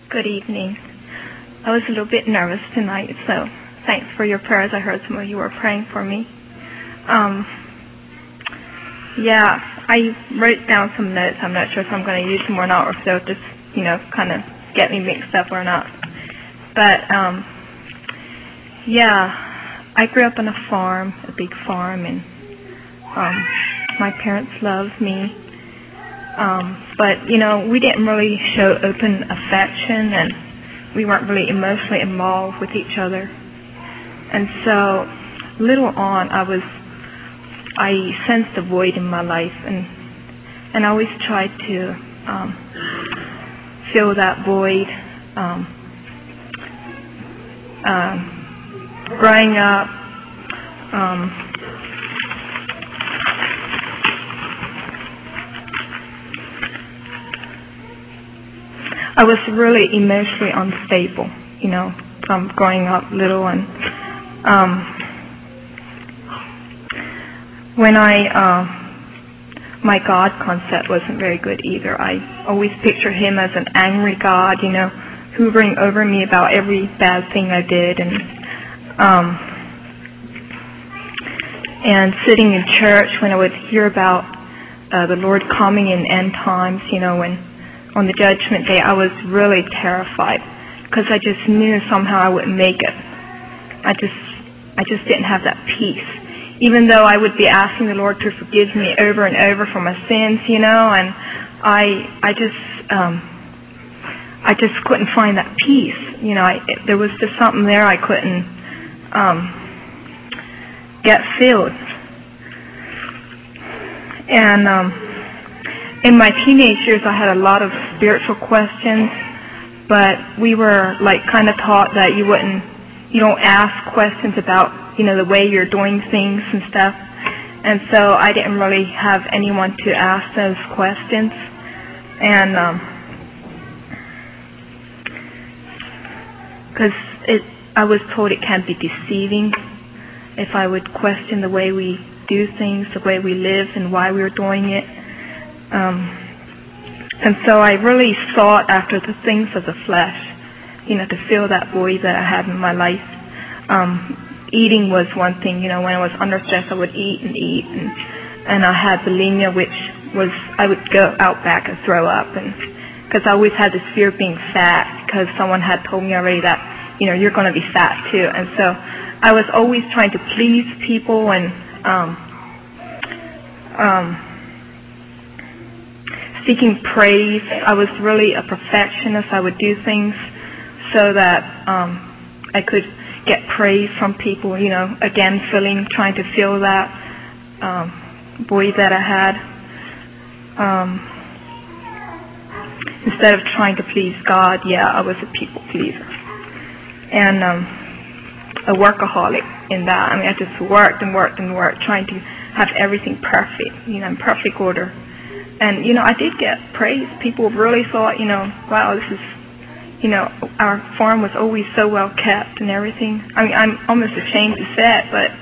Good evening. I was a little bit nervous tonight, so thanks for your prayers. I heard some of you were praying for me. I wrote down some notes. I'm not sure if I'm going to use them or not, or if they'll just, kind of get me mixed up or not. But, I grew up on a farm, a big farm, and my parents loved me. But, we didn't really show open affection, and we weren't really emotionally involved with each other. And so, little on, I sensed a void in my life, and I always tried to fill that void. Growing up, I was really emotionally unstable, from growing up little, and when my God concept wasn't very good either. I always picture him as an angry God, hovering over me about every bad thing I did, and sitting in church when I would hear about the Lord coming in end times, when on the judgment day, I was really terrified because I just knew somehow I wouldn't make it. I just didn't have that peace. Even though I would be asking the Lord to forgive me over and over for my sins, and I just couldn't find that peace. There was just something there I couldn't get filled. And in my teenage years, I had a lot of spiritual questions, but we were kind of taught that you don't ask questions about, the way you're doing things and stuff. And so I didn't really have anyone to ask those questions. And because I was told it can be deceiving if I would question the way we do things, the way we live, and why we were doing it. And so I really sought after the things of the flesh, to fill that void that I had in my life. Eating was one thing, when I was under stress, I would eat, and I had bulimia, which was, I would go out back and throw up, and because I always had this fear of being fat, because someone had told me already that, you're going to be fat too. And so I was always trying to please people, and seeking praise. I was really a perfectionist. I would do things so that I could get praise from people, again, trying to fill that void that I had. Instead of trying to please God, I was a people pleaser. And a workaholic in that. I just worked, trying to have everything perfect, in perfect order. And, I did get praise. People really thought, wow, this is, our farm was always so well kept and everything. I'm almost ashamed to say it, but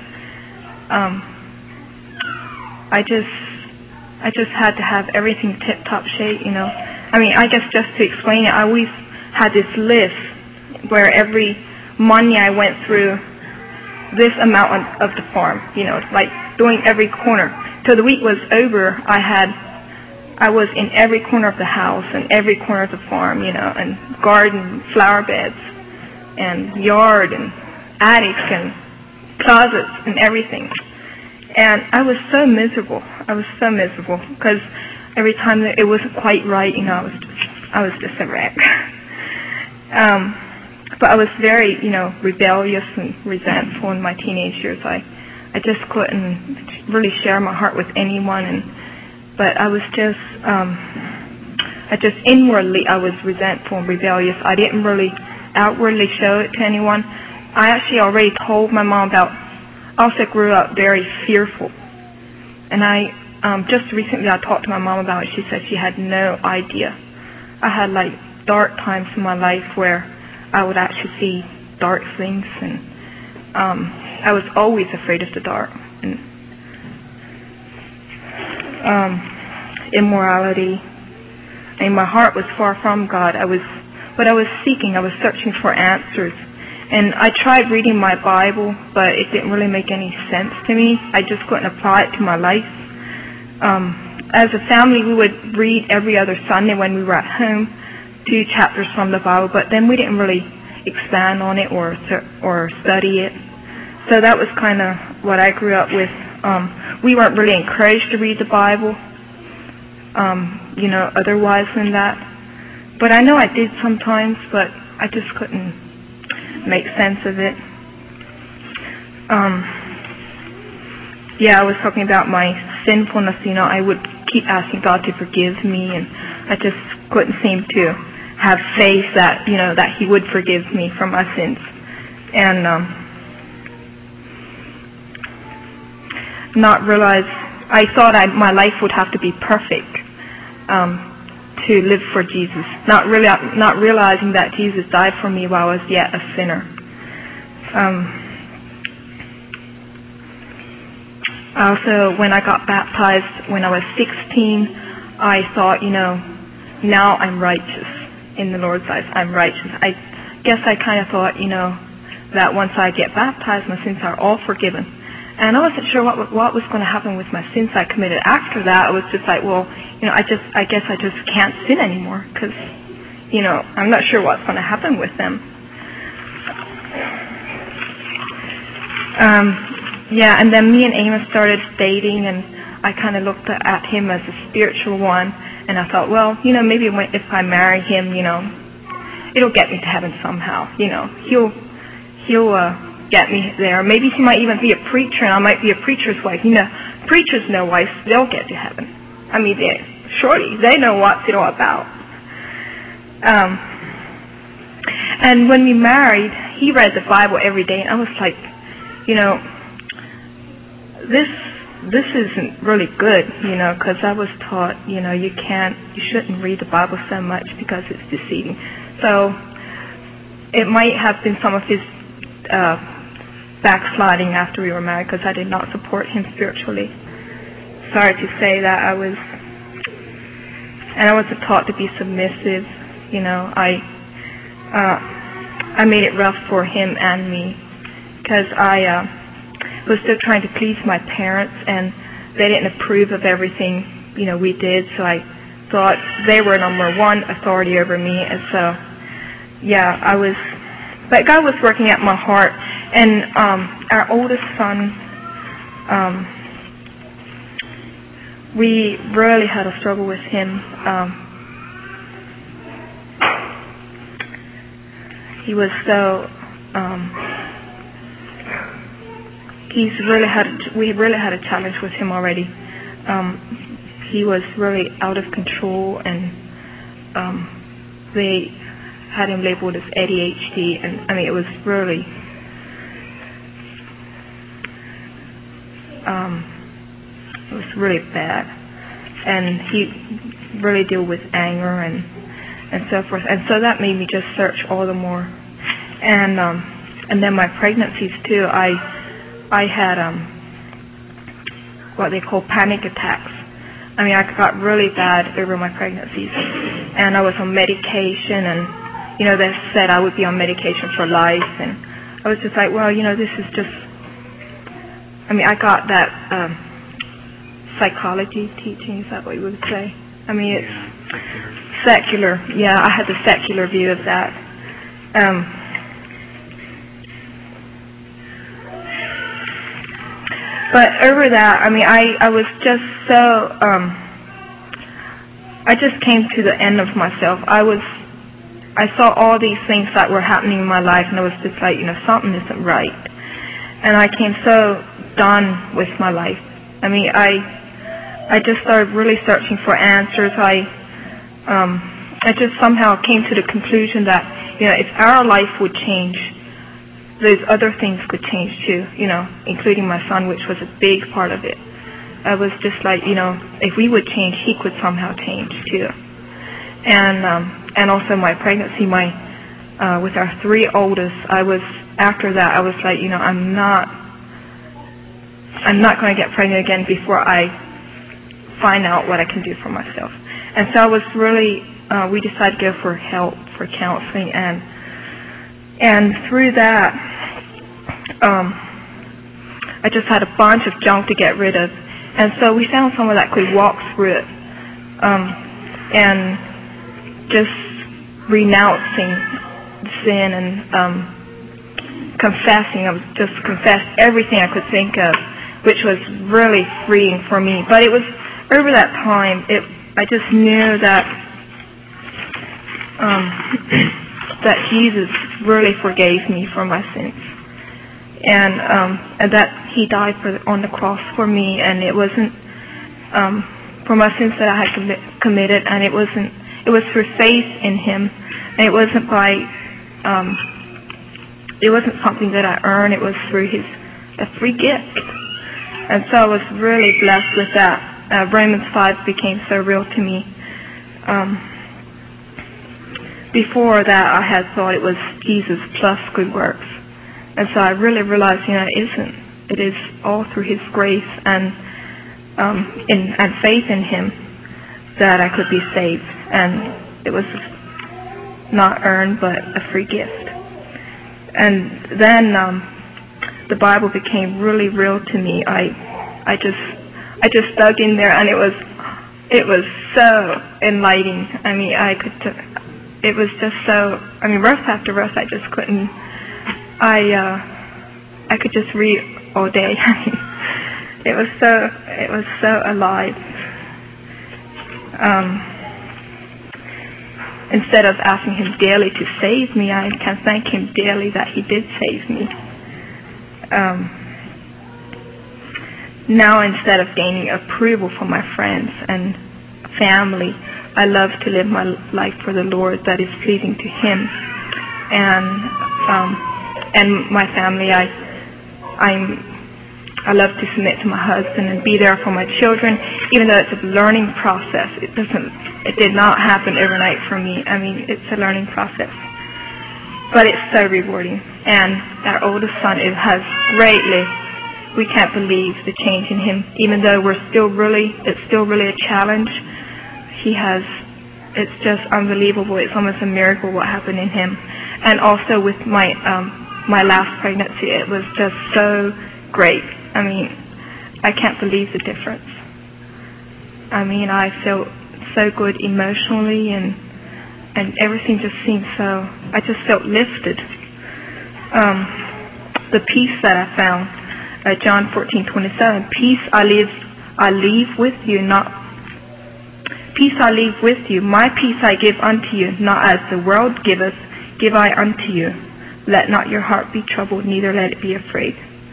I just had to have everything tip-top shape, I guess just to explain it, I always had this list where every Monday I went through this amount of the farm, doing every corner. Till the week was over, I was in every corner of the house and every corner of the farm, and garden, flower beds, and yard, and attic, and closets, and everything. And I was so miserable. Because every time that it wasn't quite right, I was just a wreck. But I was very, rebellious and resentful in my teenage years. I just couldn't really share my heart with anyone, but I was just, inwardly, I was resentful and rebellious. I didn't really outwardly show it to anyone. I actually already told my mom I also grew up very fearful. And just recently I talked to my mom about it. She said she had no idea. I had dark times in my life where I would actually see dark things, and I was always afraid of the dark. And immorality, and my heart was far from God. I was but I was searching for answers. And I tried reading my Bible, but it didn't really make any sense to me. I just couldn't apply it to my life. As a family, we would read every other Sunday when we were at home 2 chapters from the Bible, but then we didn't really expand on it or study it. So that was kind of what I grew up with. We weren't really encouraged to read the Bible, otherwise than that. But I know I did sometimes, but I just couldn't make sense of it. I was talking about my sinfulness. I would keep asking God to forgive me, and I just couldn't seem to have faith that that He would forgive me for my sins. And not realize, I thought my life would have to be perfect to live for Jesus. Not realizing that Jesus died for me while I was yet a sinner. Also, when I got baptized when I was 16, I thought, now I'm righteous in the Lord's eyes. I'm righteous. I guess I kind of thought, that once I get baptized, my sins are all forgiven. And I wasn't sure what was going to happen with my sins I committed after that. I was just like, well, I guess I just can't sin anymore, because, I'm not sure what's going to happen with them. And then me and Amos started dating, and I kind of looked at him as a spiritual one, and I thought, well, maybe if I marry him, it'll get me to heaven somehow. He'll get me there. Maybe he might even be a preacher, and I might be a preacher's wife. Preachers know wives, they'll get to heaven. I mean, they know what it's all about. And when we married, he read the Bible every day, and I was like, this isn't really good, because I was taught, you shouldn't read the Bible so much because it's deceiving. So it might have been some of his backsliding after we were married, because I did not support him spiritually. Sorry to say that I wasn't taught to be submissive. I made it rough for him and me, because I was still trying to please my parents, and they didn't approve of everything we did. So I thought they were number one authority over me, and so but God was working at my heart. And our oldest son, we really had a struggle with him. He was so we really had a challenge with him already. He was really out of control, and they had him labeled as ADHD, and I mean, it was really bad. And he really dealt with anger and so forth, and so that made me just search all the more. And then my pregnancies too, I had what they call panic attacks. I mean, I got really bad over my pregnancies, and I was on medication, and they said I would be on medication for life, and I was just like, well, this is just, I mean, I got that psychology teaching, is that what you would say? I mean, it's secular. Yeah, I had the secular view of that. But over that, I mean, I was just so, I just came to the end of myself. I saw all these things that were happening in my life, and I was just like, something isn't right. And I came so done with my life. I mean, I just started really searching for answers. I just somehow came to the conclusion that, if our life would change, those other things could change too, including my son, which was a big part of it. I was just like, if we would change, he could somehow change too. And also my pregnancy, with our 3 oldest, after that, I was like, I'm not going to get pregnant again before I find out what I can do for myself. And so I was really, we decided to go for health for counseling, and through that, I just had a bunch of junk to get rid of, and so we found someone that could walk through it, and just renouncing sin and confessing. I was just confessed everything I could think of, which was really freeing for me. But it was over that time, I just knew that that Jesus really forgave me for my sins, and that He died on the cross for me, and it wasn't for my sins that I had committed, and it was through faith in Him, and it wasn't something that I earned. It was through a free gift, and so I was really blessed with that. Romans 5 became so real to me. Before that, I had thought it was Jesus plus good works, and so I really realized, it isn't. It is all through His grace and faith in Him that I could be saved, and it was not earned but a free gift. And then the Bible became really real to me. I just dug in there, and it was so enlightening. I mean, it was just so. I mean, verse after verse, I just couldn't. I could just read all day. It was so alive. Instead of asking Him daily to save me, I can thank Him daily that He did save me. Now, instead of gaining approval from my friends and family, I love to live my life for the Lord that is pleasing to Him. And my family, I love to submit to my husband and be there for my children, even though it's a learning process. It did not happen overnight for me. I mean, it's a learning process, but it's so rewarding. And our oldest son, we can't believe the change in him, even though it's still really a challenge. It's just unbelievable. It's almost a miracle what happened in him. And also with my last pregnancy, it was just so great. I mean, I can't believe the difference. I mean, I felt so good emotionally, and everything just seemed so. I just felt lifted. The peace that I found, John 14:27. Peace I leave with you, peace I leave with you. My peace I give unto you, not as the world giveth, give I unto you. Let not your heart be troubled, neither let it be afraid.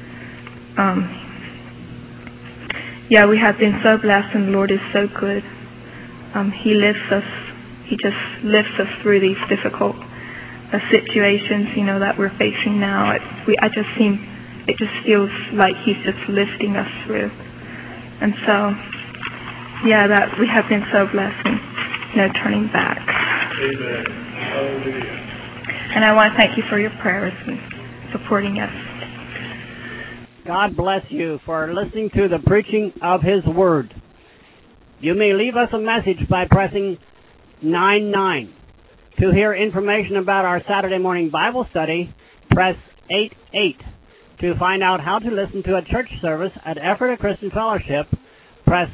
We have been so blessed, and the Lord is so good. He just lifts us through these difficult situations, that we're facing now. It just feels like He's just lifting us through. And so, that we have been so blessed, and no turning back. Amen. Hallelujah. And I want to thank you for your prayers and supporting us. God bless you for listening to the preaching of His Word. You may leave us a message by pressing 99. To hear information about our Saturday morning Bible study, press 88. To find out how to listen to a church service at Ephrata Christian Fellowship, press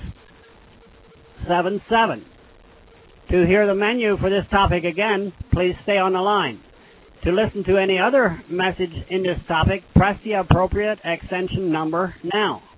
77. To hear the menu for this topic again, please stay on the line. To listen to any other message in this topic, press the appropriate extension number now.